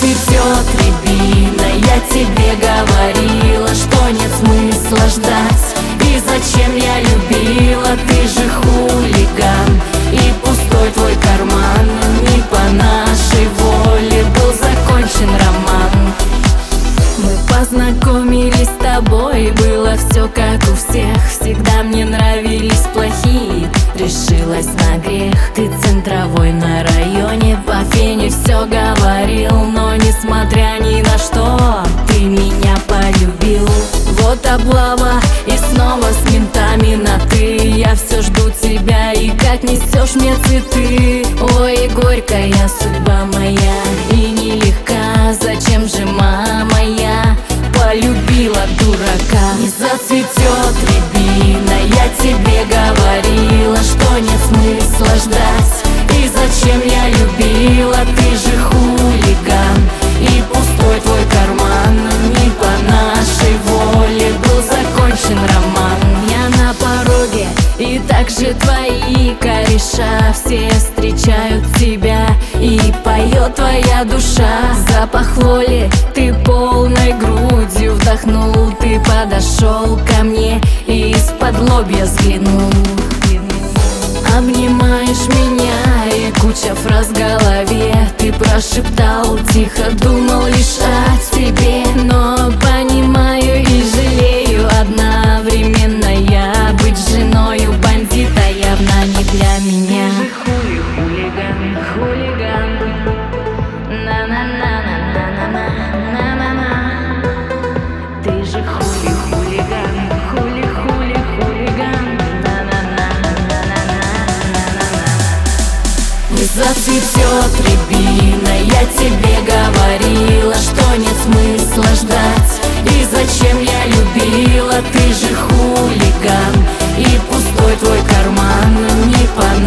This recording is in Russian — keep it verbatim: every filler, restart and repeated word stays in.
зацветет рябина. Я тебе говорила, что нет смысла ждать. И зачем я любила, ты же хулиган. И пустой твой карман, не по нашей воле был закончен роман. Мы познакомились с тобой, было все как у всех. Всегда мне нравились плохие, решилась на грех. Ты центровой на районе, по фене все говорил. Но несмотря ни на что, ты меня полюбил. Вот облава и снова с ментами на ты. Я все жду тебя, и как несешь мне цветы. Ой, горькая судьба моя и нелегка. Зачем же, мама, я полюбила дурака? Не зацветет рябина, я тебе говорила, что нет смысла ждать. И зачем я любила, ты же хулиган. И пустой твой карман, не по нашей воле был закончен роман. Я на пороге, и также твои кореша. Все встречают тебя, и поет твоя душа. Запах воли ты полной грудью вдохнул. Ты подошел ко мне и из-под лобья взглянул. Обнимаешь меня, и куча фраз в голове. Ты прошептал тихо, думал лишь о тебе. Но понимаю и жалею одновременно. Я быть женою бандита явно не для меня. Ты же хули, хулиган, хулиган. На-на-на-на-на-на-на, на-на-на. Ты же хули, хулиган, хули-хули, хулиган. Не зацветет рябина, я тебе говорила, что нет смысла ждать. И зачем я любила, ты же хулиган. И пустой твой карман, не по